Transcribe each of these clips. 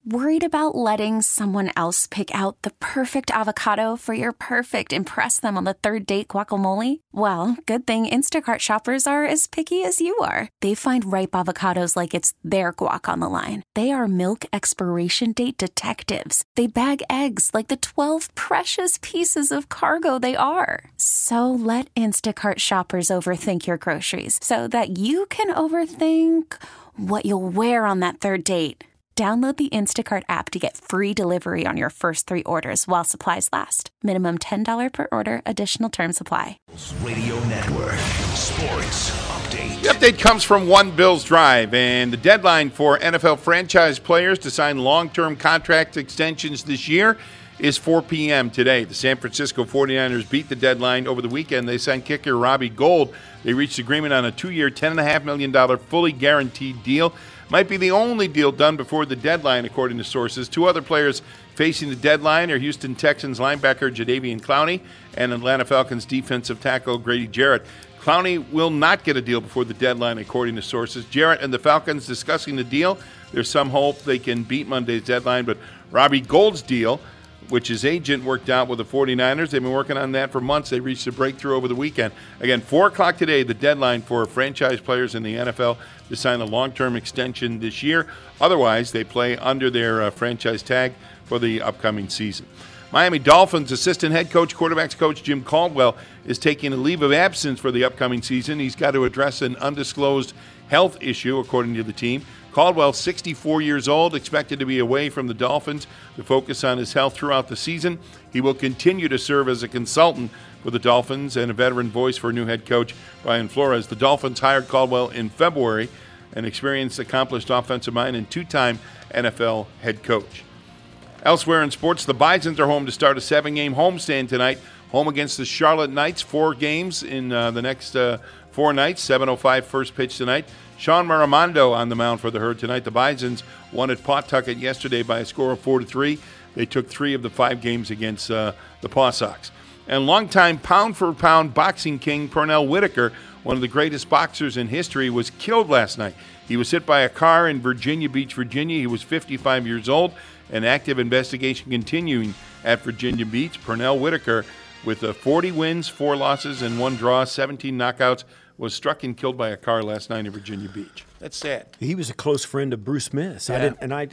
Worried about letting someone else pick out the perfect avocado for your perfect impress them on the third date guacamole? Well, good thing Instacart shoppers are as picky as you are. They find ripe avocados like it's their guac on the line. They are milk expiration date detectives. They bag eggs like the 12 precious pieces of cargo they are. So let Instacart shoppers overthink your groceries so that you can overthink what you'll wear on that third date. Download the Instacart app to get free delivery on your first 3 orders while supplies last. Minimum $10 per order. Additional terms apply. Radio Network Sports Update. The update comes from One Bills Drive, and the deadline for NFL franchise players to sign long-term contract extensions this year is 4 p.m. today. The San Francisco 49ers beat the deadline over the weekend. They signed kicker Robbie Gould. They reached agreement on a 2-year, $10.5 million fully guaranteed deal. Might be the only deal done before the deadline, according to sources. 2 other players facing the deadline are Houston Texans linebacker Jadeveon Clowney and Atlanta Falcons defensive tackle Grady Jarrett. Clowney will not get a deal before the deadline, according to sources. Jarrett and the Falcons discussing the deal. There's some hope they can beat Monday's deadline, but Robbie Gould's deal, which his agent worked out with the 49ers. They've been working on that for months. They reached a breakthrough over the weekend. Again, 4 o'clock today, the deadline for franchise players in the NFL to sign a long-term extension this year. Otherwise, they play under their franchise tag for the upcoming season. Miami Dolphins assistant head coach, quarterbacks coach Jim Caldwell is taking a leave of absence for the upcoming season. He's got to address an undisclosed health issue, according to the team. Caldwell, 64 years old, expected to be away from the Dolphins to focus on his health throughout the season. He will continue to serve as a consultant for the Dolphins and a veteran voice for new head coach Brian Flores. The Dolphins hired Caldwell in February, an experienced, accomplished offensive mind and 2-time NFL head coach. Elsewhere in sports, the Bisons are home to start a 7-game homestand tonight, home against the Charlotte Knights. 4 games in the next 4 nights. 7:05 first pitch tonight. Sean Maramondo on the mound for the Herd tonight. The Bisons won at Pawtucket yesterday by a score of 4-3. They took 3 of the 5 games against the Paw Sox. And longtime pound-for-pound boxing king Pernell Whitaker, one of the greatest boxers in history, was killed last night. He was hit by a car in Virginia Beach, Virginia. He was 55 years old. An active investigation continuing at Virginia Beach. Pernell Whitaker, with 40 wins, 4 losses, and 1 draw, 17 knockouts, was struck and killed by a car last night in Virginia Beach. That's sad. He was a close friend of Bruce Smith. Yeah.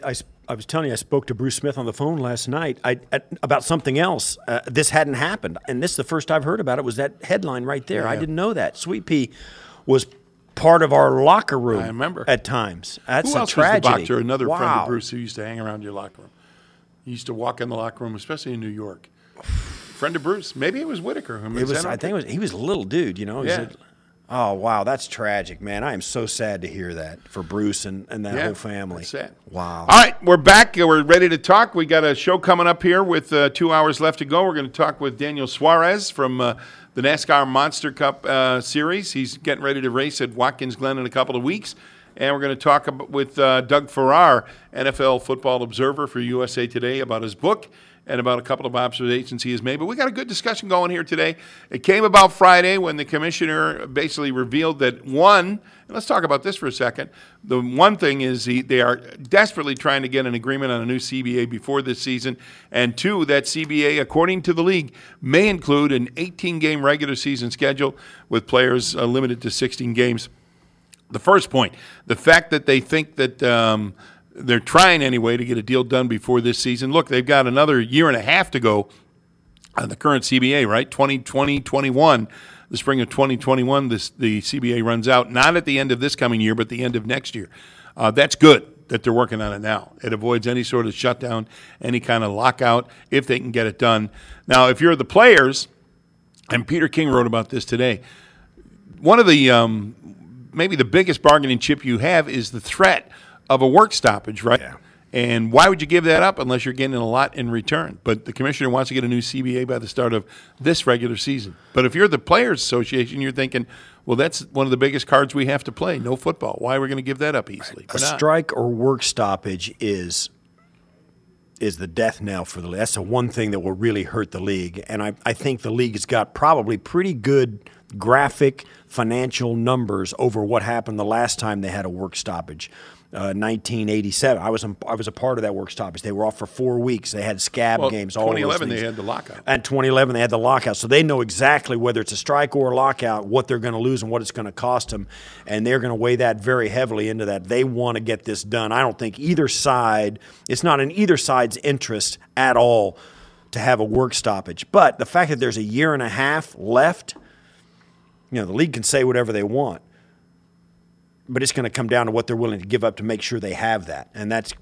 I was telling you, I spoke to Bruce Smith on the phone last night about something else. This hadn't happened, and this is the first I've heard about it, was that headline right there. Yeah. I didn't know that. Sweet Pea was part of our locker room. I remember. At times. That's Who a else tragedy. was the boxer? Another friend Wow. of Bruce who used to hang around your locker room. He used to walk in the locker room, especially in New York. Friend of Bruce. Maybe it was Whitaker. He was a little dude, you know. Yeah. Oh, wow, that's tragic, man. I am so sad to hear that for Bruce and that whole family. That's sad. Wow. All right, we're back. We're ready to talk. We got a show coming up here with 2 hours left to go. We're going to talk with Daniel Suarez from the NASCAR Monster Cup Series. He's getting ready to race at Watkins Glen in a couple of weeks. And we're going to talk with Doug Farrar, NFL Football Observer for USA Today, about his book and about a couple of observations he has made. But we got a good discussion going here today. It came about Friday when the commissioner basically revealed that and let's talk about this for a second. The one thing is they are desperately trying to get an agreement on a new CBA before this season. And 2, that CBA, according to the league, may include an 18-game regular season schedule with players limited to 16 games. The first point, the fact that they think that they're trying anyway to get a deal done before this season. Look, they've got another year and a half to go on the current CBA, right? 2020-21, the spring of 2021, the CBA runs out, not at the end of this coming year, but the end of next year. That's good that they're working on it now. It avoids any sort of shutdown, any kind of lockout, if they can get it done. Now, if you're the players, and Peter King wrote about this today, one of the maybe the biggest bargaining chip you have is the threat of a work stoppage, right? Yeah. And why would you give that up unless you're getting a lot in return? But the commissioner wants to get a new CBA by the start of this regular season. But if you're the Players Association, you're thinking, well, that's one of the biggest cards we have to play, no football. Why are we going to give that up easily? A strike or work stoppage is the death knell for the league. That's the one thing that will really hurt the league. And I think the league has got probably pretty good graphic financial numbers over what happened the last time they had a work stoppage. 1987. I was a part of that work stoppage. They were off for 4 weeks. They had scab games. 2011 they had the lockout. And 2011 they had the lockout. So they know exactly whether it's a strike or a lockout, what they're going to lose and what it's going to cost them. And they're going to weigh that very heavily into that. They want to get this done. I don't think either side, it's not in either side's interest at all to have a work stoppage. But the fact that there's a year and a half left, the league can say whatever they want. But it's going to come down to what they're willing to give up to make sure they have that, and that's.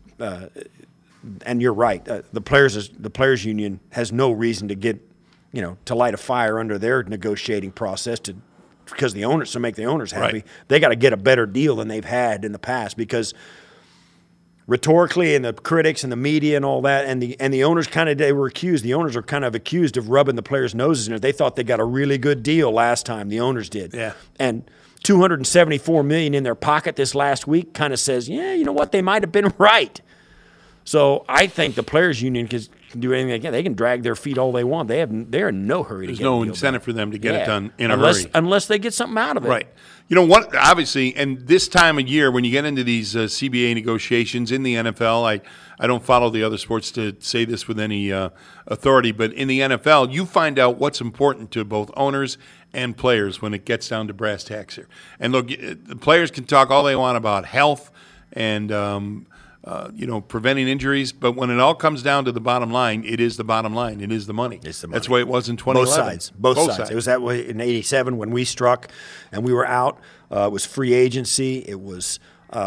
And you're right. The players union has no reason to get, to light a fire under their negotiating process to make the owners happy. Right. They got to get a better deal than they've had in the past because rhetorically, and the critics and the media and all that, and the owners they were accused. The owners are kind of accused of rubbing the players' noses in it. They thought they got a really good deal last time. The owners did. Yeah. And $274 million in their pocket this last week kind of says, yeah, you know what, they might have been right. So I think the players' union can do anything they can. They can drag their feet all they want. They're in no hurry to get it done. There's no incentive for them to get it done in a hurry. hurry. Unless they get something out of it. Right. You know what? Obviously, and this time of year, when you get into these CBA negotiations in the NFL, I don't follow the other sports to say this with any authority, but in the NFL, you find out what's important to both owners and players when it gets down to brass tacks here. And look, the players can talk all they want about health and preventing injuries, but when it all comes down to the bottom line, it is the bottom line. It is the money. It's the money. That's the way it was in 2011. Both sides. It was that way in '87 when we struck and we were out. It was free agency. It was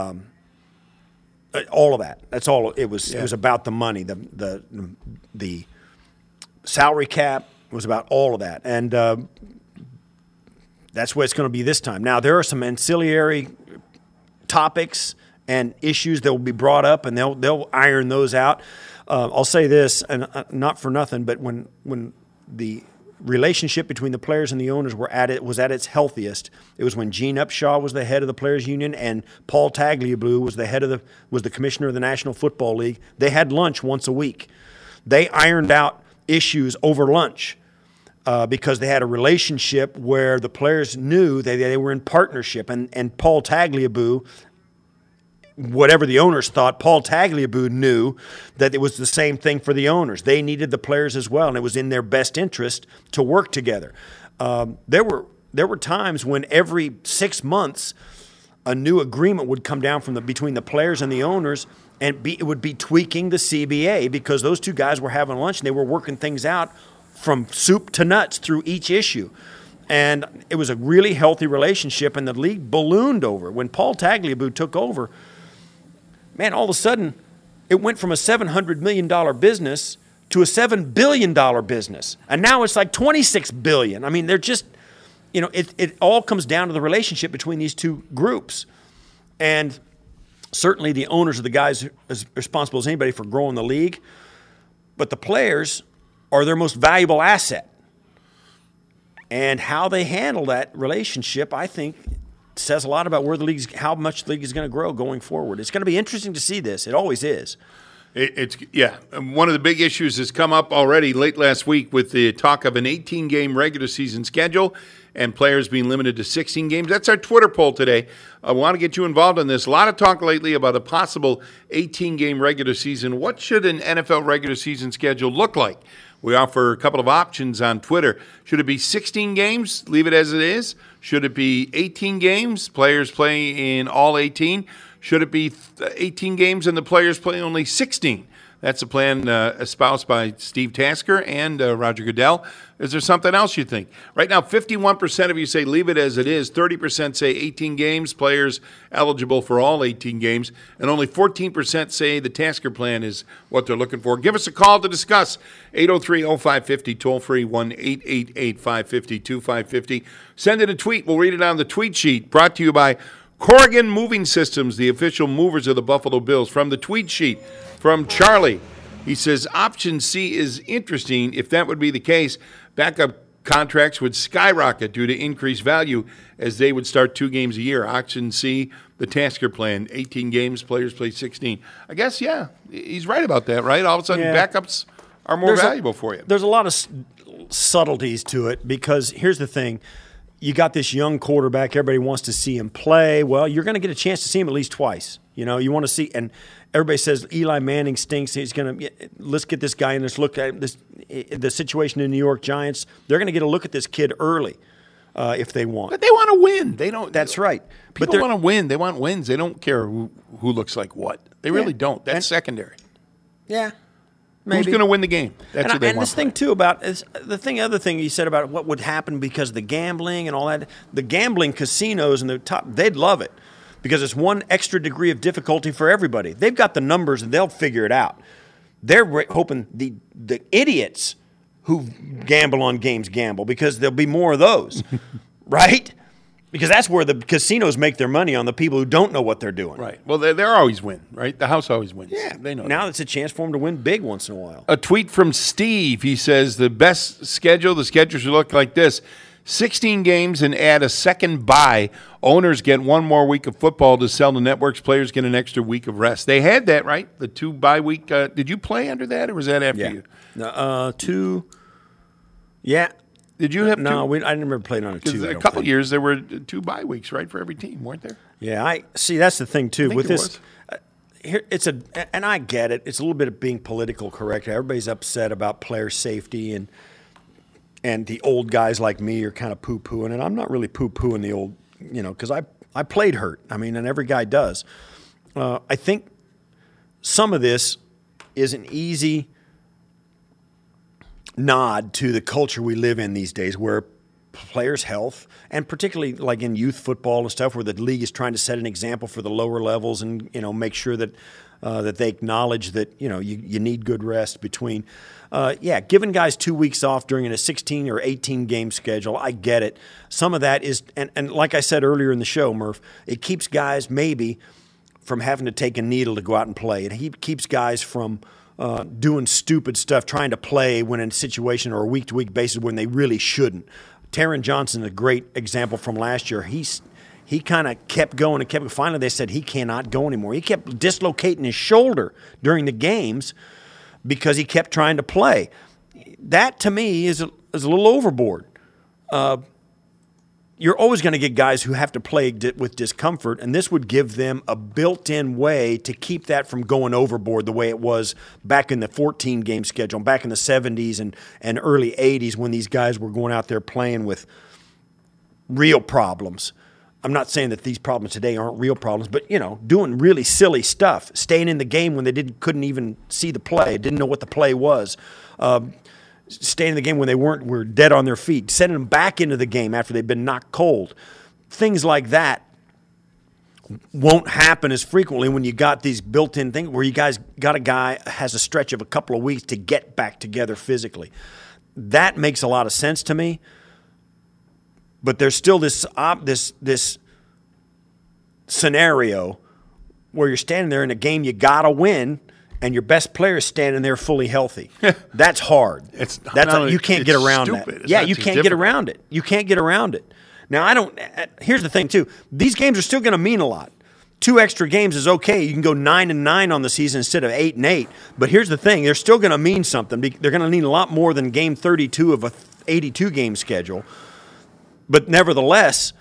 all of that. That's all. It was. Yeah. It was about the money. The salary cap was about all of that, and that's what it's going to be this time. Now there are some ancillary topics and issues that will be brought up, and they'll iron those out. I'll say this, and not for nothing, but when the relationship between the players and the owners was at its healthiest, it was when Gene Upshaw was the head of the players' union and Paul Tagliabue was the commissioner of the National Football League. They had lunch once a week. They ironed out issues over lunch. Because they had a relationship where the players knew they were in partnership, and Paul Tagliabue, whatever the owners thought, Paul Tagliabue knew that it was the same thing for the owners. They needed the players as well, and it was in their best interest to work together. There were times when every 6 months a new agreement would come down between the players and the owners, and it would be tweaking the CBA because those two guys were having lunch and they were working things out from soup to nuts through each issue. And it was a really healthy relationship, and the league ballooned over. When Paul Tagliabue took over, man, all of a sudden, it went from a $700 million business to a $7 billion business. And now it's like $26 billion. I mean, they're just, it all comes down to the relationship between these two groups. And certainly the owners are the guys as responsible as anybody for growing the league. But the players are their most valuable asset. And how they handle that relationship, I think, says a lot about how much the league is going to grow going forward. It's going to be interesting to see this. It always is. One of the big issues has come up already late last week with the talk of an 18-game regular season schedule and players being limited to 16 games. That's our Twitter poll today. I want to get you involved in this. A lot of talk lately about a possible 18-game regular season. What should an NFL regular season schedule look like? We offer a couple of options on Twitter. Should it be 16 games? Leave it as it is. Should it be 18 games? Players play in all 18. Should it be 18 games and the players play only 16? That's a plan espoused by Steve Tasker and Roger Goodell. Is there something else you think? Right now, 51% of you say leave it as it is. 30% say 18 games, players eligible for all 18 games. And only 14% say the Tasker plan is what they're looking for. Give us a call to discuss. 803-0550, toll-free, 1-888-550-2550. Send in a tweet. We'll read it on the tweet sheet. Brought to you by Corrigan Moving Systems, the official movers of the Buffalo Bills. From the tweet sheet from Charlie, he says, option C is interesting. If that would be the case, backup contracts would skyrocket due to increased value as they would start 2 games a year. Option C, the Tasker plan, 18 games, players play 16. I guess, yeah, he's right about that, right? All of a sudden, backups are more valuable for you. There's a lot of subtleties to it because here's the thing. You got this young quarterback. Everybody wants to see him play. Well, you're going to get a chance to see him at least twice. You know, you want to see, and everybody says Eli Manning stinks. He's going to, let's get this guy in. Let's look at this, the situation in New York Giants. They're going to get a look at this kid early if they want. But they want to win. They don't. That's right. People want to win. They want wins. They don't care who looks like what. They really don't. That's secondary. Yeah. Maybe. Who's going to win the game? That's what they want. And this thing, too, about is other thing you said about what would happen because of the gambling and all that. The gambling casinos and the top, they'd love it because it's one extra degree of difficulty for everybody. They've got the numbers and they'll figure it out. They're hoping the idiots who gamble on games gamble because there'll be more of those, right? Because that's where the casinos make their money, on the people who don't know what they're doing. Right. Well, they're always win, right? The house always wins. Yeah. They know Now that. it's a chance for them to win big once in a while. A tweet from Steve. He says the best schedule, the schedules will look like this. 16 games and add a second bye. Owners get one more week of football to sell to networks. Players get an extra week of rest. They had that, right? The 2 bye week. Did you play under that, or was that after you? No, 2. Yeah. Did you have no? two? I never played on a 2. A couple years there were 2 bye weeks, right, for every team, weren't there? Yeah, I see. That's the thing too with this. Was. Here, and I get it. It's a little bit of being politically correct. Everybody's upset about player safety, and the old guys like me are kind of poo-pooing, and I'm not really poo-pooing the old, because I played hurt. I mean, and every guy does. I think some of this is an easy nod to the culture we live in these days, where players' health, and particularly like in youth football and stuff, where the league is trying to set an example for the lower levels and make sure that that they acknowledge that you need good rest between. Giving guys 2 weeks off during a 16 or 18 game schedule, I get it. Some of that is, and like I said earlier in the show, Murph, it keeps guys maybe from having to take a needle to go out and play. It keeps guys from doing stupid stuff, trying to play when in a situation or a week-to-week basis when they really shouldn't. Taron Johnson, a great example from last year. He kind of kept going and kept. Finally, they said he cannot go anymore. He kept dislocating his shoulder during the games because he kept trying to play. That, to me, is a little overboard. You're always going to get guys who have to play with discomfort, and this would give them a built-in way to keep that from going overboard the way it was back in the 14-game schedule, back in the 70s and early 80s when these guys were going out there playing with real problems. I'm not saying that these problems today aren't real problems, but, doing really silly stuff, staying in the game when they couldn't even see the play, didn't know what the play was, staying in the game when they were dead on their feet, sending them back into the game after they've been knocked cold. Things like that won't happen as frequently when you got these built-in things where you guys got a guy has a stretch of a couple of weeks to get back together physically. That makes a lot of sense to me. But there's still this scenario where you're standing there in a game you got to win, and your best player is standing there fully healthy. That's hard. You can't get around that. Yeah, you can't get around it. You can't get around it. Now, here's the thing, too. These games are still going to mean a lot. 2 extra games is okay. You can go 9-9 on the season instead of 8-8. But here's the thing. They're still going to mean something. They're going to mean a lot more than game 32 of a 82-game schedule. But nevertheless,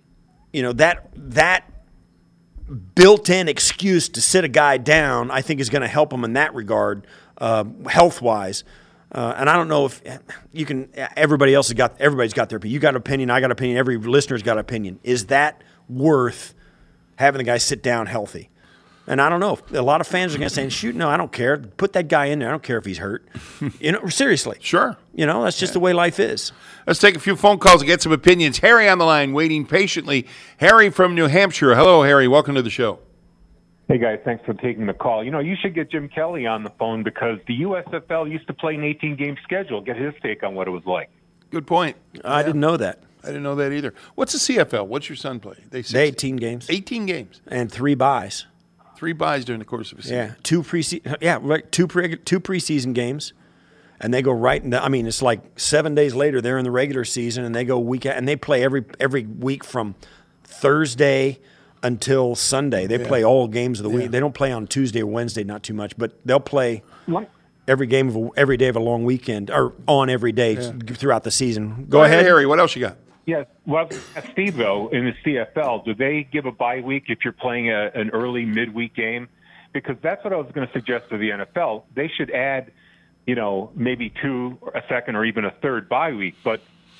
that built-in excuse to sit a guy down, I think, is going to help him in that regard, health-wise. And I don't know if you can. Everybody's got their opinion. You got an opinion. I got an opinion. Every listener's got an opinion. Is that worth having the guy sit down healthy? And I don't know. A lot of fans are going to say, "Shoot, no, I don't care. Put that guy in there. I don't care if he's hurt." Seriously. Sure. That's just the way life is. Let's take a few phone calls and get some opinions. Harry on the line, waiting patiently. Harry from New Hampshire. Hello, Harry. Welcome to the show. Hey, guys. Thanks for taking the call. You should get Jim Kelly on the phone because the USFL used to play an 18-game schedule. Get his take on what it was like. Good point. I didn't know that. I didn't know that either. What's the CFL? What's your son play? They 18 games. 18 games. And 3 byes. 3 byes during the course of a season. Yeah, 2 preseason. Yeah, right. 2 preseason games, and they go right into. I mean, it's like 7 days later they're in the regular season, and they go and they play every week from Thursday until Sunday. They play all games of the week. They don't play on Tuesday or Wednesday, not too much, but they'll play every day of a long weekend, or on every day throughout the season. Go ahead, Harry. What else you got? Yes. Well, Steve, though, in the CFL, do they give a bye week if you're playing an early midweek game? Because that's what I was going to suggest to the NFL. They should add, maybe a second or even a third bye week, but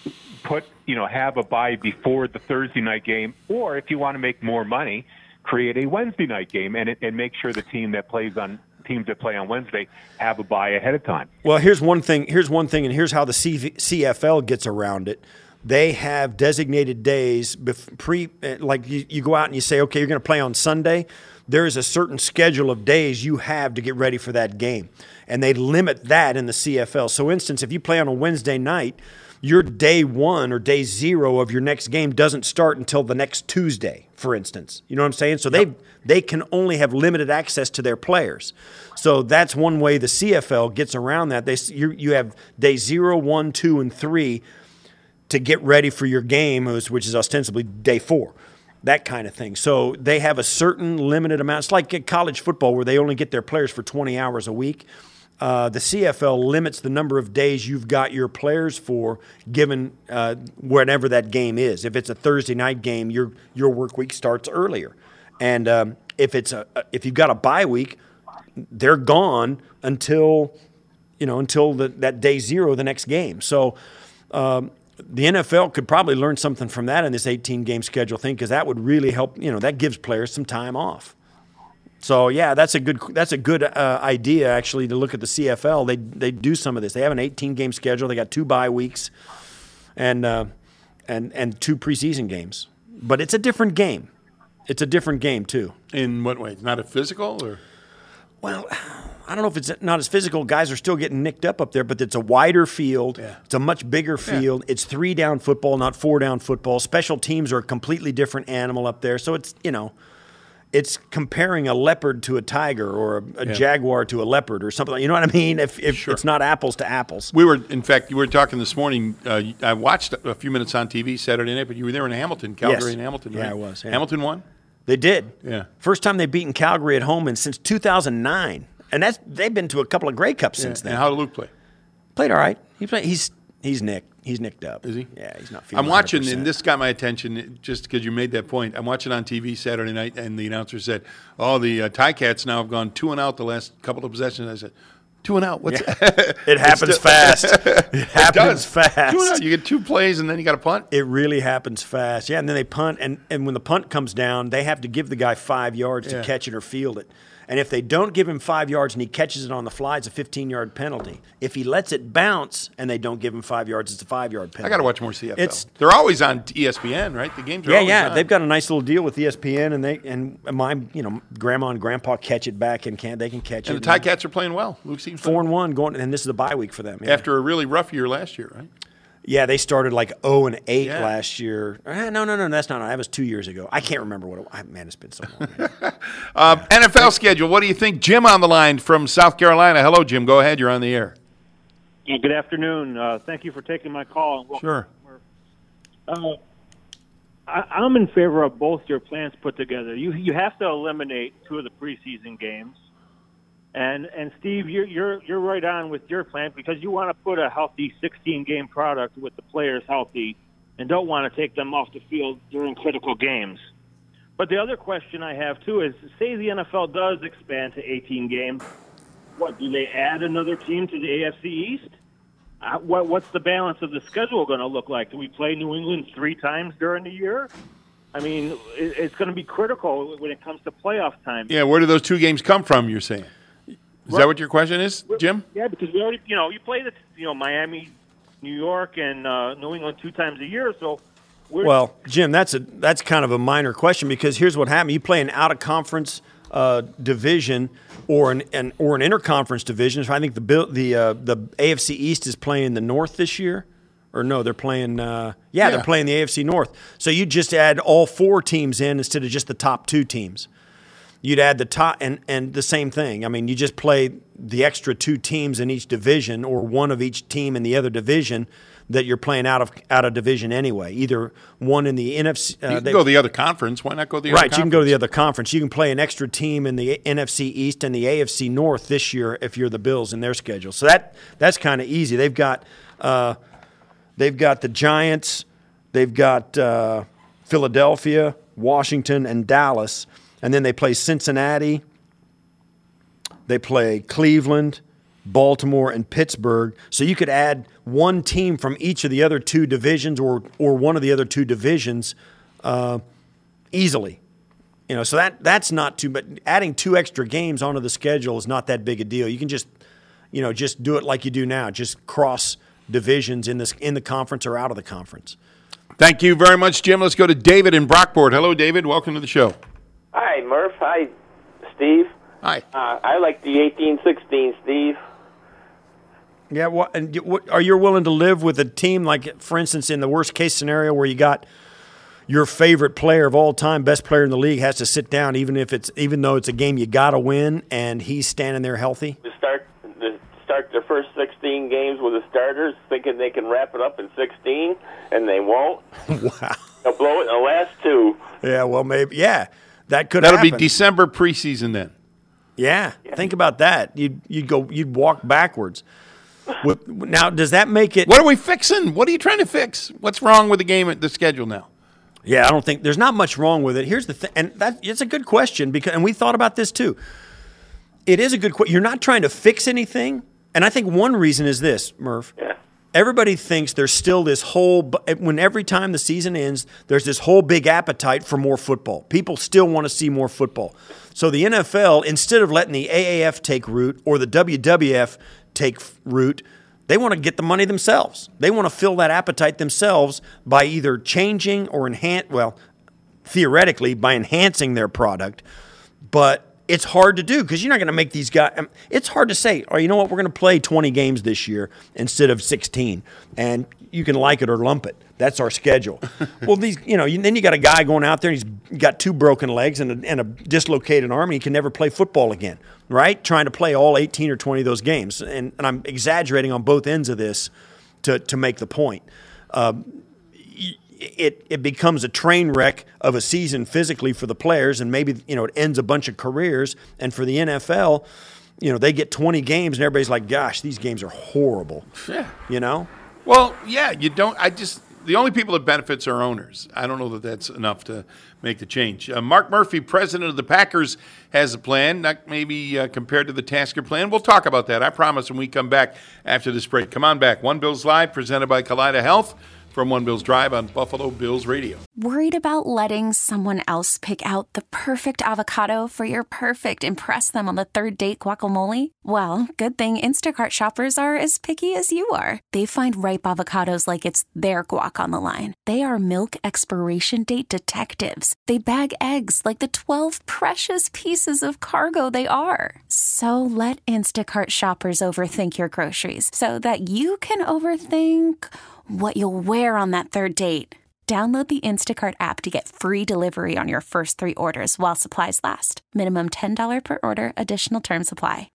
have a bye before the Thursday night game, or if you want to make more money, create a Wednesday night game and make sure the teams that play on Wednesday have a bye ahead of time. Well, here's one thing, and here's how the CFL gets around it. They have designated days like you go out and you say, okay, you're going to play on Sunday. There is a certain schedule of days you have to get ready for that game, and they limit that in the CFL. So, instance, if you play on a Wednesday night, your day one or day zero of your next game doesn't start until the next Tuesday, for instance. You know what I'm saying? So they can only have limited access to their players. So that's one way the CFL gets around that. You have day 0, 1, 2, and 3 to get ready for your game, which is ostensibly day 4, that kind of thing. So they have a certain limited amount. It's like college football where they only get their players for 20 hours a week. The CFL limits the number of days you've got your players for, given whenever that game is. If it's a Thursday night game, your work week starts earlier, and if you've got a bye week, they're gone until that day 0, the next game. So the NFL could probably learn something from that in this 18-game schedule thing, because that would really help. That gives players some time off. So yeah, that's a good idea actually to look at the CFL. They do some of this. They have an 18-game schedule. They got 2 bye weeks, and 2 preseason games. But it's a different game. It's a different game too. In what way? It's not a physical, or? Well, I don't know if it's not as physical. Guys are still getting nicked up there, but it's a wider field. Yeah. It's a much bigger field. Yeah. It's 3-down football, not 4-down football. Special teams are a completely different animal up there. So it's it's comparing a leopard to a tiger or a jaguar to a leopard or something. You know what I mean? If sure. It's not apples to apples. You were talking this morning. I watched a few minutes on TV Saturday night, but you were there in Hamilton, Calgary and Hamilton, right? Yeah, I was. Yeah. Hamilton won? They did. Yeah. First time they've beaten Calgary at home since 2009. And they've been to a couple of Grey Cups since then. And how did Luke play? Played all right. He's nicked. He's nicked up. Is he? Yeah, he's not feeling. I'm watching, 100%. and this got my attention just because you made that point. I'm watching on TV Saturday night, and the announcer said, "Oh, the Ticats now have gone 2-and-out the last couple of possessions." I said, 2-and-out? What's that? It happens fast. It happens fast. 2-and-out. You get 2 plays, and then you got to punt. It really happens fast. Yeah, and then they punt, and when the punt comes down, they have to give the guy 5 yards to catch it or field it. And if they don't give him 5 yards and he catches it on the fly, it's a 15-yard penalty. If he lets it bounce and they don't give him 5 yards, it's a 5-yard penalty. I got to watch more CFL. They're always on ESPN, right? The games are always on. They've got a nice little deal with ESPN, and my grandma and grandpa catch it back and they can catch it. And the Ticats are playing well. Luke seems 4-1 going, and this is a bye week for them. Yeah. After a really rough year last year, right? Yeah, they started like 0-8 last year. No, that's not. That was 2 years ago. I can't remember what it was. Man, it's been so long. NFL schedule. What do you think? Jim on the line from South Carolina. Hello, Jim. Go ahead. You're on the air. Good afternoon. Thank you for taking my call. Sure. I'm in favor of both your plans put together. You have to eliminate 2 of the preseason games. And Steve, you're right on with your plan because you want to put a healthy 16-game product with the players healthy and don't want to take them off the field during critical games. But the other question I have, too, is say the NFL does expand to 18 games. What, do they add another team to the AFC East? What's the balance of the schedule going to look like? Do we play New England 3 times during the year? I mean, it's going to be critical when it comes to playoff time. Yeah, where do those 2 games come from, you're saying? Is that what your question is, Jim? Yeah, because we already, you play Miami, New York, and New England 2 times a year. So, well, Jim, that's kind of a minor question because here's what happened: you play an out of conference division or an interconference division. So I think the AFC East is playing the North this year, or no, they're playing. They're playing the AFC North. So you just add all 4 teams in instead of just the top 2 teams. You'd add the top and the same thing. I mean, you just play the extra 2 teams in each division, or one of each team in the other division that you're playing out of division anyway. Either one in the NFC. You can go the other conference. Why not go the other conference? Right, you can go to the other conference. You can play an extra team in the NFC East and the AFC North this year if you're the Bills in their schedule. So that's kind of easy. They've got the Giants, They've got Philadelphia, Washington, and Dallas. And then they play Cincinnati. They play Cleveland, Baltimore, and Pittsburgh. So you could add one team from each of the other two divisions or one of the other two divisions easily. So that's not too, but adding 2 extra games onto the schedule is not that big a deal. You can just do it like you do now. Just cross divisions in the conference or out of the conference. Thank you very much, Jim. Let's go to David in Brockport. Hello, David. Welcome to the show. Hi, Murph. Hi, Steve. Hi. I like the 18-16, Steve. Yeah, are you willing to live with a team like, for instance, in the worst case scenario where you got your favorite player of all time, best player in the league, has to sit down even though it's a game you got to win, and he's standing there healthy? To start their first 16 games with the starters, thinking they can wrap it up in 16, and they won't. Wow. They'll blow it in the last 2. Yeah, well, maybe. Yeah, that'll be December preseason then. Yeah, think about that. You'd walk backwards. Now, does that make it? What are we fixing? What are you trying to fix? What's wrong with the schedule now? Yeah, I don't think there's not much wrong with it. Here's the thing, and it's a good question and we thought about this too. It is a good question. You're not trying to fix anything, and I think one reason is this, Murph. Yeah. Everybody thinks there's still this when every time the season ends, there's this whole big appetite for more football. People still want to see more football. So the NFL, instead of letting the AAF take root or the WWF take root, they want to get the money themselves. They want to fill that appetite themselves by either changing or theoretically by enhancing their product. But it's hard to do because you're not going to make these guys. It's hard to say, you know what, we're going to play 20 games this year instead of 16, and you can like it or lump it. That's our schedule. Well, then you got a guy going out there, and he's got 2 broken legs and a dislocated arm, and he can never play football again, right? Trying to play all 18 or 20 of those games. And I'm exaggerating on both ends of this to make the point. It becomes a train wreck of a season physically for the players, and maybe it ends a bunch of careers. And for the NFL, they get 20 games, and everybody's like, "Gosh, these games are horrible." Yeah. Well, yeah, you don't. The only people that benefits are owners. I don't know that that's enough to make the change. Mark Murphy, president of the Packers, has a plan, not maybe compared to the Tasker plan. We'll talk about that, I promise, when we come back after this break. Come on back. One Bills Live, presented by Kaleida Health from One Bills Drive on Buffalo Bills Radio. Worried about letting someone else pick out the perfect avocado for your perfect impress them on the third date guacamole? Well, good thing Instacart shoppers are as picky as you are. They find ripe avocados like it's their guac on the line. They are milk expiration date detectives. They bag eggs like the 12 precious pieces of cargo they are. So let Instacart shoppers overthink your groceries so that you can overthink what you'll wear on that third date. Download the Instacart app to get free delivery on your first 3 orders while supplies last. Minimum $10 per order. Additional terms apply.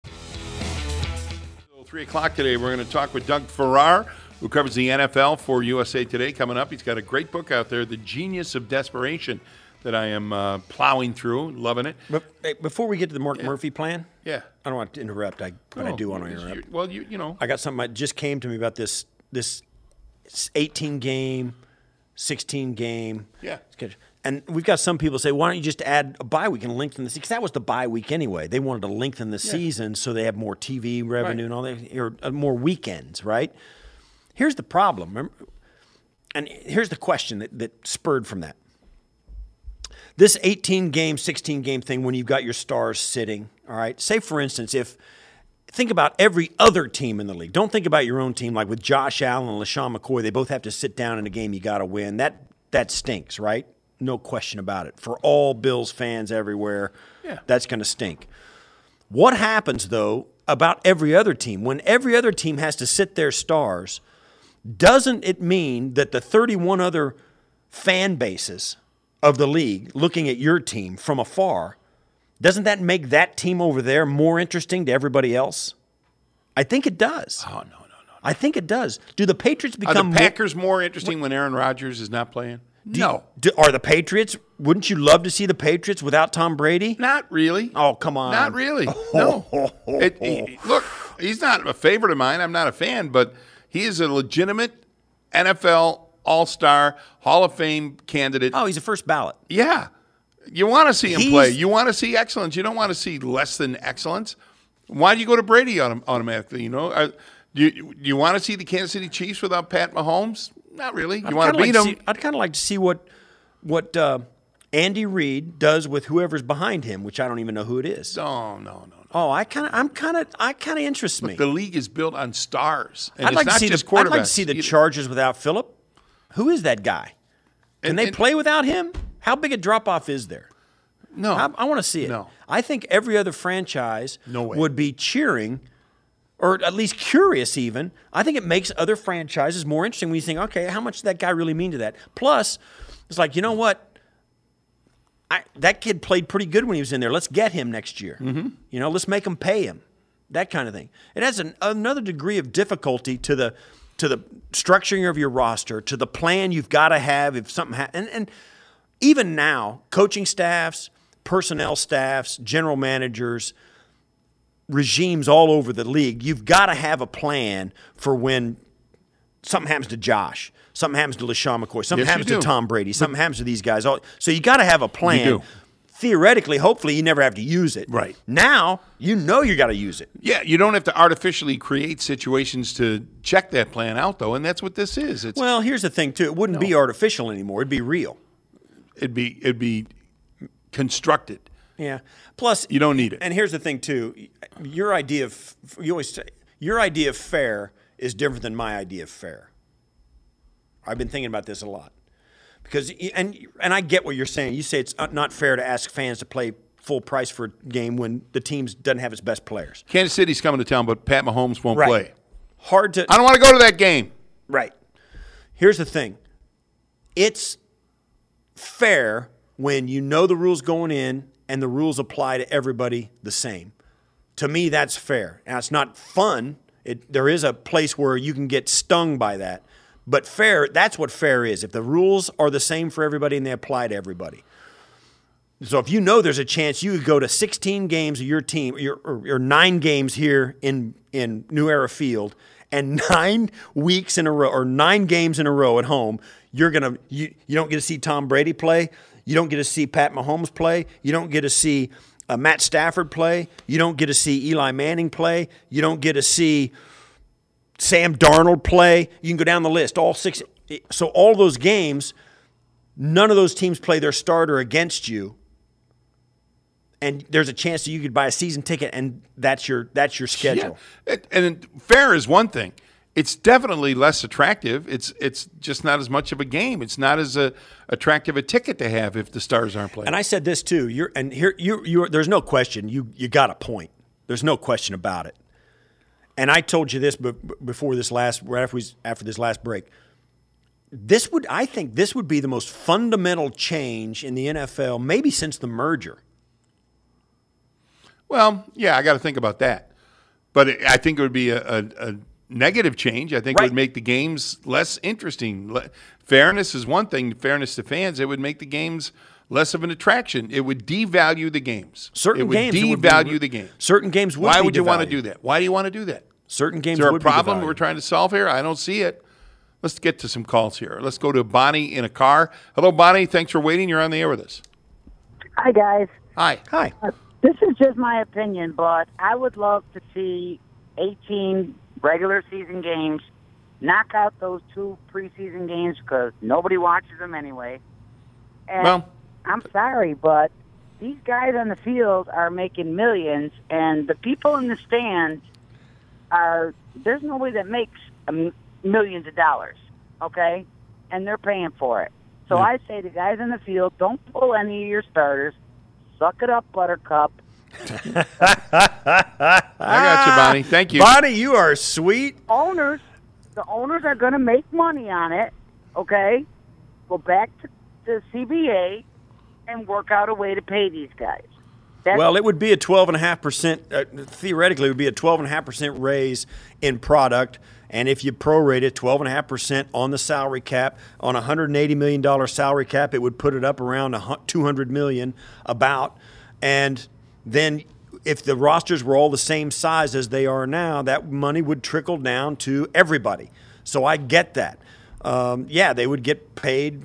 3 o'clock today, we're going to talk with Doug Farrar, who covers the NFL for USA Today. Coming up, he's got a great book out there, The Genius of Desperation, that I am plowing through, loving it. But before we get to the Mark Murphy plan, I don't want to interrupt, but I do want to interrupt. Well, you know. I got something that just came to me about this 18-game, 16-game. Yeah. And we've got some people say, why don't you just add a bye week and lengthen the season? Because that was the bye week anyway. They wanted to lengthen the season so they have more TV revenue and all that, or more weekends, right? Here's the problem. Remember, and here's the question that spurred from that. This 18-game, 16-game thing, when you've got your stars sitting, all right? Say, for instance, think about every other team in the league. Don't think about your own team. Like with Josh Allen and LaShawn McCoy, they both have to sit down in a game you got to win. That stinks, right? No question about it. For all Bills fans everywhere, that's going to stink. What happens, though, about every other team? When every other team has to sit their stars, doesn't it mean that the 31 other fan bases of the league looking at your team from afar, doesn't that make that team over there more interesting to everybody else? I think it does. Oh, no. I think it does. Do the Patriots become Are the Packers more interesting when Aaron Rodgers is not playing? No. Are the Patriots? Wouldn't you love to see the Patriots without Tom Brady? Not really. Oh, come on. Not really. No. Look, he's not a favorite of mine. I'm not a fan, but he is a legitimate NFL all-star, Hall of Fame candidate. Oh, he's a first ballot. Yeah. You want to see him play. You want to see excellence. You don't want to see less than excellence. Why do you go to Brady automatically? Do you want to see the Kansas City Chiefs without Pat Mahomes? Not really. You want to beat them. I'd kind of like to see what Andy Reid does with whoever's behind him, which I don't even know who it is. No. Oh, I kind of interests me. The league is built on stars, and I'd like it's to not just I'd quarterbacks. like to see the Chargers without Phillip. Who is that guy? Can they play without him? How big a drop-off is there? No. I want to see it. No. I think every other franchise No way. would be cheering, or at least curious even. I think it makes other franchises more interesting when you think, okay, how much does that guy really mean to that? Plus, it's like, you know what? That kid played pretty good when he was in there. Let's get him next year. Mm-hmm. Let's make him pay him. That kind of thing. It adds another degree of difficulty to the structuring of your roster, to the plan you've got to have if something happens. And even now, coaching staffs, personnel staffs, general managers, regimes all over the league, you've got to have a plan for when something happens to Josh, something happens to LaShawn McCoy, something happens to Tom Brady, something happens to these guys. So you got to have a plan. You do. Theoretically, hopefully, you never have to use it. Right. Now, you got to use it. Yeah, you don't have to artificially create situations to check that plan out, though, and that's what this is. Well, here's the thing, too. It wouldn't be artificial anymore. It'd be real. It'd be constructed. Yeah. Plus, you don't need it. And here's the thing, too. Your idea of fair is different than my idea of fair. I've been thinking about this a lot. Because and I get what you're saying. You say it's not fair to ask fans to play full price for a game when the team doesn't have its best players. Kansas City's coming to town, but Pat Mahomes won't play. Hard to. I don't want to go to that game. Right. Here's the thing. It's fair when you know the rules going in and the rules apply to everybody the same. To me, that's fair. Now, it's not fun. There is a place where you can get stung by that. But fair, that's what fair is. If the rules are the same for everybody and they apply to everybody. So if you know there's a chance you could go to 16 games of your team, or 9 games here in New Era Field, and 9 weeks in a row, or 9 games in a row at home, you don't get to see Tom Brady play. You don't get to see Pat Mahomes play. You don't get to see Matt Stafford play. You don't get to see Eli Manning play. You don't get to see Sam Darnold play. You can go down the list, all 6. So all those games, none of those teams play their starter against you. And there's a chance that you could buy a season ticket, and that's your schedule. Yeah. And fair is one thing. It's definitely less attractive. It's just not as much of a game. It's not as attractive a ticket to have if the stars aren't playing. And I said this too. There's no question. You got a point. There's no question about it. And I told you this before after this last break. I think this would be the most fundamental change in the NFL, maybe since the merger. Well, yeah, I got to think about that. But I think it would be a negative change. I think it would make the games less interesting. Fairness is one thing. Fairness to fans, it would make the games less of an attraction. It would devalue the games. Certain games devalue the game. Certain games would. Why would you want to do that? Why do you want to do that? Certain games. Is there would a problem be we're trying to solve here? I don't see it. Let's get to some calls here. Let's go to Bonnie in a car. Hello, Bonnie. Thanks for waiting. You're on the air with us. Hi, guys. Hi. This is just my opinion, but I would love to see 18 regular season games, knock out those 2 preseason games because nobody watches them anyway. And well, I'm sorry, but these guys on the field are making millions, and the people in the stands there's nobody that makes millions of dollars, okay? And they're paying for it. So I say the guys in the field, don't pull any of your starters. Suck it up, Buttercup. I got you, Bonnie. Thank you. Bonnie, you are sweet. The owners are going to make money on it, okay? Go back to CBA and work out a way to pay these guys. Well, it would be a 12.5%. Theoretically, it would be a 12.5% raise in product, and if you prorate it, 12.5% on the salary cap, on a $180 million salary cap, it would put it up around $200 million about. And then, if the rosters were all the same size as they are now, that money would trickle down to everybody. So I get that. they would get paid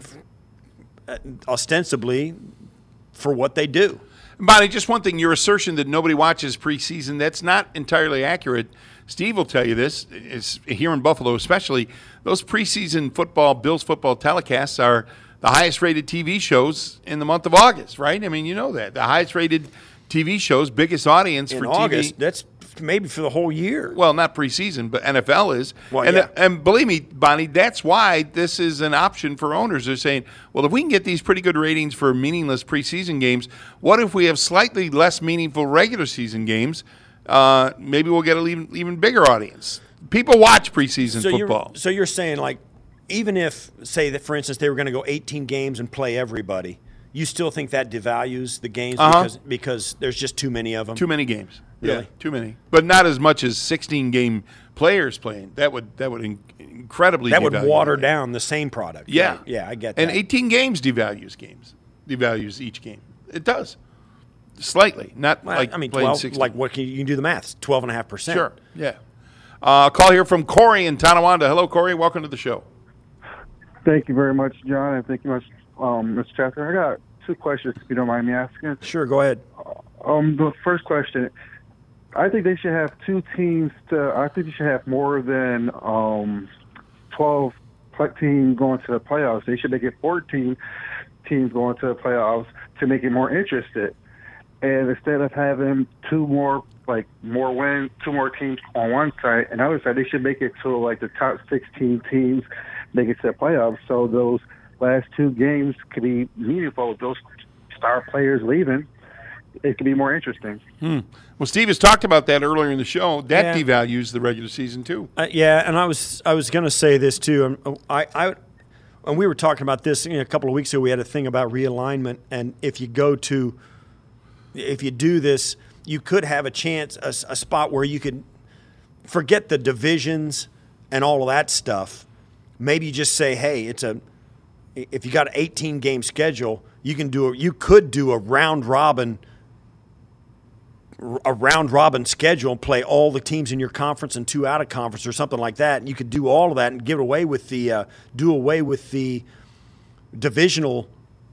ostensibly for what they do. Bonnie, just one thing, your assertion that nobody watches preseason, that's not entirely accurate. Steve will tell you this, is here in Buffalo especially, those preseason football, Bills football telecasts are the highest-rated TV shows in the month of August, right? I mean, you know that. The highest-rated TV shows, biggest audience In for August, TV. that's maybe for the whole year. Well, not preseason, but NFL is. Well, and, yeah. and believe me, Bonnie, that's why this is an option for owners. They're saying, well, if we can get these pretty good ratings for meaningless preseason games, what if we have slightly less meaningful regular season games? Maybe we'll get an even bigger audience. People watch preseason football. So you're saying, like, even if, say, that, for instance, they were going to go 18 games and play everybody, you still think that devalues the games because there's just too many of them? Too many games. Really? Yeah, too many. But not as much as 16-game players playing. That would incredibly That would devalue water the game. down the same product. Yeah. Right? Yeah, I get that. And 18 games devalues each game. It does. Slightly. Not Well, like I mean, playing 12, 16. like what you can do the math, 12.5%. Sure. Yeah. Call here from Corey in Tonawanda. Hello, Corey. Welcome to the show. Thank you very much, John, and thank you much, Mr. Chester. I got two questions, if you don't mind me asking. Sure, go ahead. The first question, I think they should have two teams. I think they should have more than 12 teams going to the playoffs. They should make it 14 teams going to the playoffs to make it more interested. And instead of having two more teams on one side and the other side, they should make it to like the top 16 teams make it to the playoffs. So those last two games could be meaningful with those star players leaving. It could be more interesting. Well, Steve has talked about that earlier in the show. That devalues the regular season too. And I was going to say this too. And we were talking about this a couple of weeks ago. We had a thing about realignment, and if you do this, you could have a chance, a spot where you could forget the divisions and all of that stuff. Maybe you just say, hey, if you got an 18-game schedule, you could do a round robin schedule and play all the teams in your conference and two out of conference or something like that. And you could do all of that and do away with the divisional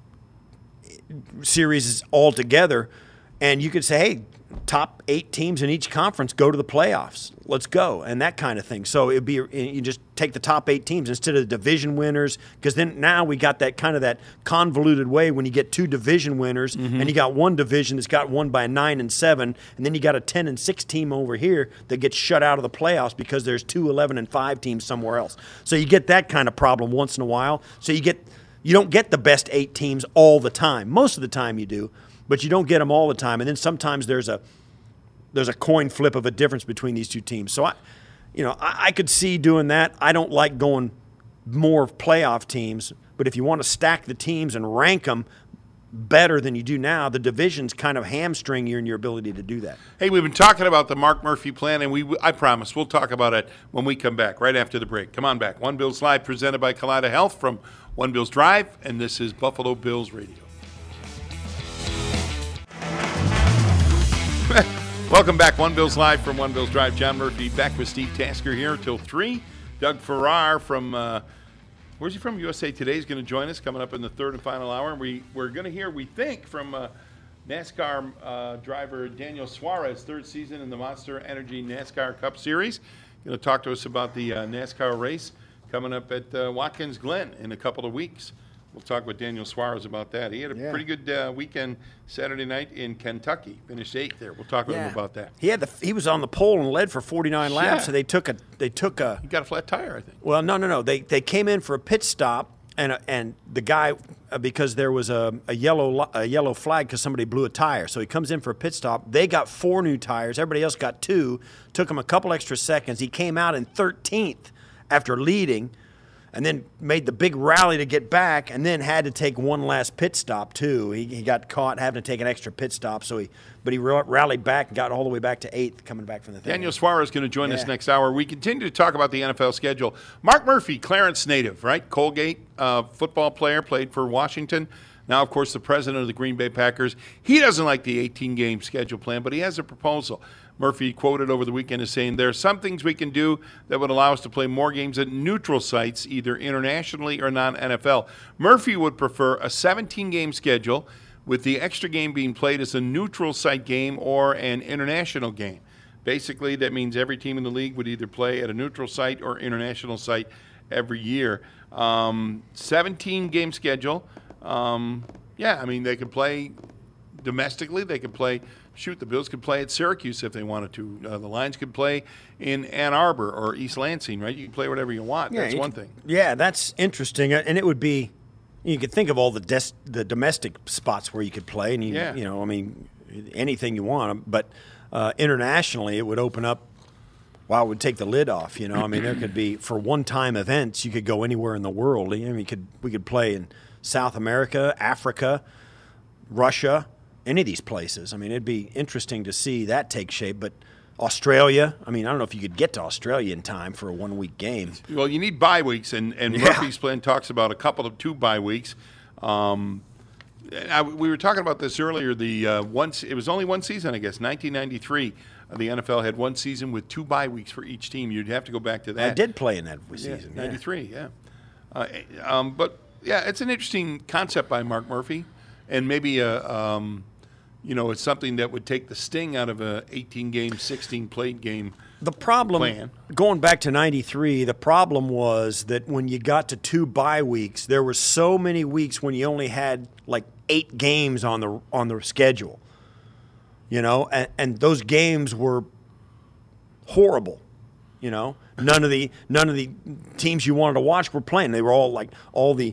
series altogether. And you could say, hey, top 8 teams in each conference go to the playoffs. Let's go, and that kind of thing. So you just take the top 8 teams instead of the division winners, because then now we got that kind of that convoluted way when you get 2 division winners and you got one division that's got won by 9 and 7, and then you got a 10 and 6 team over here that gets shut out of the playoffs because there's 2 11 and 5 teams somewhere else. So you get that kind of problem once in a while. So you don't get the best 8 teams all the time. Most of the time you do, but you don't get them all the time. And then sometimes there's a coin flip of a difference between these two teams. So I could see doing that. I don't like going more playoff teams, but if you want to stack the teams and rank them better than you do now, the divisions kind of hamstring you in your ability to do that. Hey, we've been talking about the Mark Murphy plan, and I promise we'll talk about it when we come back, right after the break. Come on back. One Bills Live, presented by Kaleida Health from One Bills Drive, and this is Buffalo Bills Radio. Welcome back. One Bills Live from One Bills Drive. John Murphy back with Steve Tasker here until 3. Doug Farrar from, where's he from? USA Today is going to join us coming up in the third and final hour. And we're going to hear, we think, from NASCAR driver Daniel Suarez, third season in the Monster Energy NASCAR Cup Series. Going to talk to us about the NASCAR race coming up at Watkins Glen in a couple of weeks. We'll talk with Daniel Suarez about that. He had a pretty good weekend Saturday night in Kentucky. Finished 8th there. We'll talk with him about that. He was on the pole and led for 49 laps. So they took a. He got a flat tire, I think. Well, no. They came in for a pit stop, and the guy, because there was a yellow flag because somebody blew a tire. So he comes in for a pit stop. They got 4 new tires. Everybody else got 2. Took him a couple extra seconds. He came out in 13th after leading, and then made the big rally to get back, and then had to take one last pit stop too. He got caught having to take an extra pit stop, but he rallied back and got all the way back to 8th coming back from the thing. Daniel Suarez is going to join us next hour. We continue to talk about the NFL schedule. Mark Murphy, Clarence native, right? Colgate football player, played for Washington. Now, of course, the president of the Green Bay Packers. He doesn't like the 18-game schedule plan, but he has a proposal. Murphy quoted over the weekend as saying, there are some things we can do that would allow us to play more games at neutral sites, either internationally or non-NFL. Murphy would prefer a 17-game schedule with the extra game being played as a neutral site game or an international game. Basically, that means every team in the league would either play at a neutral site or international site every year. 17-game schedule. They could play domestically. They could play, the Bills could play at Syracuse if they wanted to. The Lions could play in Ann Arbor or East Lansing, right? You can play whatever you want. That's one thing. Yeah, that's interesting. And it would be, you could think of all the domestic spots where you could play, and anything you want. But internationally, it would open up. Wow, it would take the lid off. There could be, for one-time events, you could go anywhere in the world. We could play in South America, Africa, Russia, any of these places. It'd be interesting to see that take shape. But Australia, I don't know if you could get to Australia in time for a one-week game. Well, you need bye weeks, and Murphy's plan talks about two bye weeks. We were talking about this earlier. It was only one season, I guess, 1993. The NFL had one season with 2 bye weeks for each team. You'd have to go back to that. I did play in that season. 93, But it's an interesting concept by Mark Murphy, and maybe it's something that would take the sting out of a 18-game, 16-played game. The problem, plan. Going back to 93, the problem was that when you got to 2 bye weeks, there were so many weeks when you only had like 8 games on the schedule. And those games were horrible. None of the teams you wanted to watch were playing. They were all the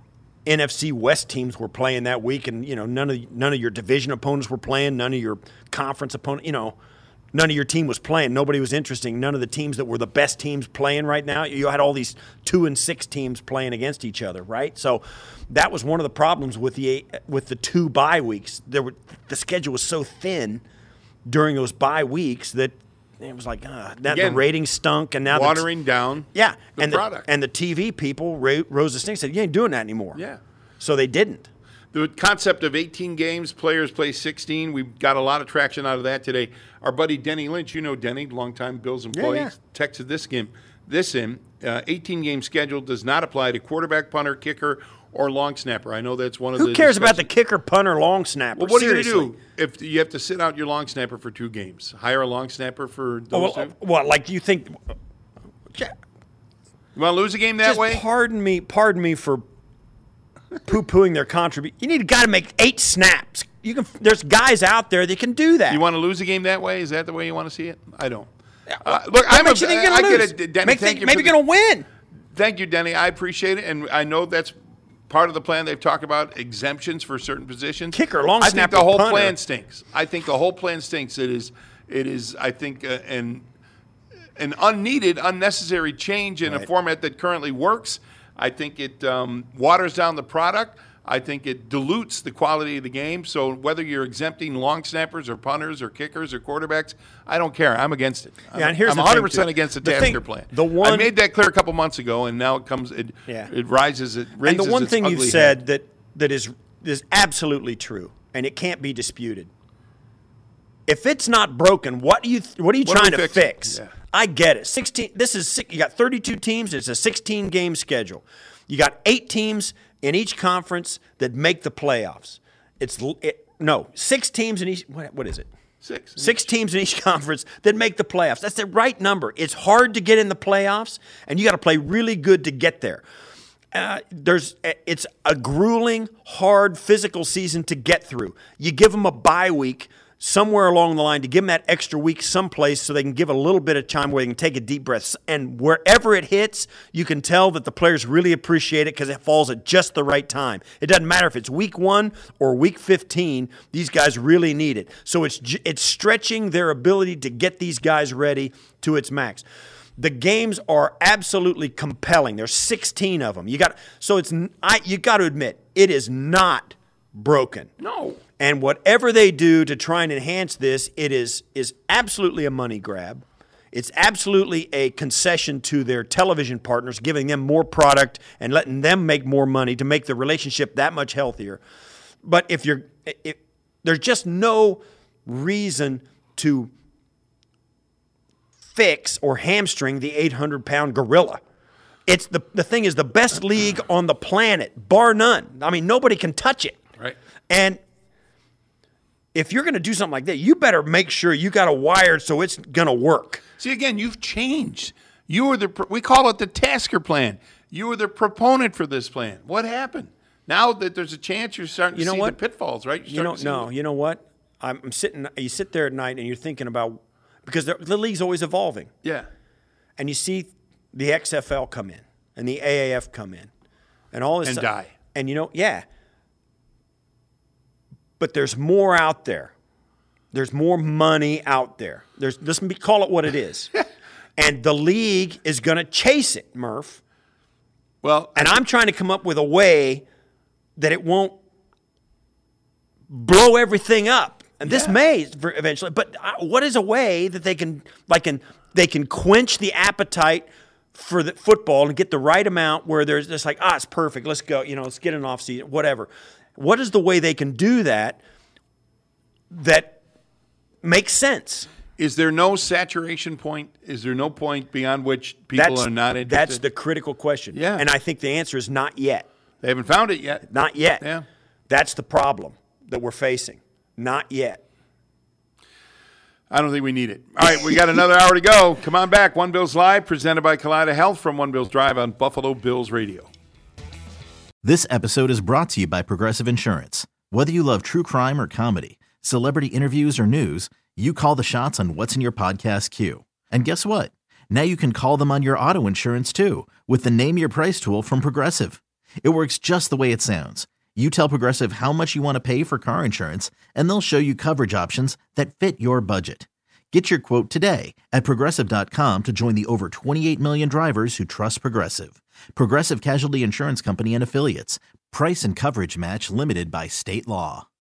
NFC West teams were playing that week, and none of your division opponents were playing. None of your conference opponents. None of your team was playing. Nobody was interesting. None of the teams that were the best teams playing right now. You had all these 2 and 6 teams playing against each other, right? So that was one of the problems with the 2 bye weeks. The schedule was so thin during those bye weeks that it was like the ratings stunk, and now watering down. Yeah, the product. And the TV people rose the stink and said, "You ain't doing that anymore." Yeah, so they didn't. The concept of 18 games, players play 16. We've got a lot of traction out of that today. Our buddy Denny Lynch, Denny, longtime Bills employee, texted this in. 18-game schedule does not apply to quarterback, punter, kicker, or long snapper. I know that's one of the. Who cares about the kicker, punter, long snapper? Well, what are you going to do if you have to sit out your long snapper for 2 games? Hire a long snapper for those 2? Well, do you think? You want to lose a game that way? Pardon me for poo-pooing their contribution. You need a guy to make 8 snaps. There's guys out there that can do that. You want to lose a game that way? Is that the way you want to see it? I don't. Look, I get it, Denny. Thank you. Maybe going to win. Thank you, Denny. I appreciate it, and I know that's part of the plan. They've talked about exemptions for certain positions. Kicker, long snapper, I think the whole punter. plan stinks. I think the whole plan stinks. It is. I think an unneeded, unnecessary change in a format that currently works. I think it waters down the product. I think it dilutes the quality of the game. So whether you're exempting long snappers or punters or kickers or quarterbacks, I don't care. I'm against it. Yeah, and here's I'm the 100% against the Tasker plan. I made that clear a couple months ago, and now it comes. It rises. It raises. And the one its thing ugly you've said that is absolutely true, and it can't be disputed. If it's not broken, what are you trying to fix? Yeah. I get it. 16. You got 32 teams. It's a 16-game schedule. You got 8 teams in each conference that make the playoffs. 6 teams in each. What is it? 6. 6 teams in each conference that make the playoffs. That's the right number. It's hard to get in the playoffs, and you got to play really good to get there. It's a grueling, hard, physical season to get through. You give them a bye week somewhere along the line to give them that extra week someplace so they can give a little bit of time where they can take a deep breath. And wherever it hits, you can tell that the players really appreciate it because it falls at just the right time. It doesn't matter if it's week 1 or week 15. These guys really need it. So it's stretching their ability to get these guys ready to its max. The games are absolutely compelling. There's 16 of them. You got to admit, it is not broken. No. And whatever they do to try and enhance this, it is absolutely a money grab. It's absolutely a concession to their television partners, giving them more product and letting them make more money to make the relationship that much healthier. But there's just no reason to fix or hamstring the 800-pound gorilla. It's the thing is the best league on the planet, bar none. I mean, nobody can touch it. Right. And if you're going to do something like that, you better make sure you got it wired so it's going to work. See, again, you've changed. You were we call it the Tasker plan. You were the proponent for this plan. What happened? Now that there's a chance you're starting to see the pitfalls, right? You know what? I'm sitting. You sit there at night and you're thinking about, because the league's always evolving. Yeah. And you see the XFL come in and the AAF come in and all this and stuff. die. And yeah. But there's more out there. There's more money out there. Let's call it what it is. And the league is going to chase it, Murph. Well, and I'm trying to come up with a way that it won't blow everything up. And this may eventually, but what is a way that they can quench the appetite for the football and get the right amount where there's just like, it's perfect. Let's go. Let's get an off season, whatever. What is the way they can do that makes sense? Is there no saturation point? Is there no point beyond which people are not interested? That's the critical question. Yeah. And I think the answer is not yet. They haven't found it yet. Not yet. Yeah. That's the problem that we're facing. Not yet. I don't think we need it. All right, we got another hour to go. Come on back. One Bills Live, presented by Kaleida Health from One Bills Drive on Buffalo Bills Radio. This episode is brought to you by Progressive Insurance. Whether you love true crime or comedy, celebrity interviews or news, you call the shots on what's in your podcast queue. And guess what? Now you can call them on your auto insurance too with the Name Your Price tool from Progressive. It works just the way it sounds. You tell Progressive how much you want to pay for car insurance, and they'll show you coverage options that fit your budget. Get your quote today at Progressive.com to join the over 28 million drivers who trust Progressive. Progressive Casualty Insurance Company and Affiliates. Price and coverage match limited by state law.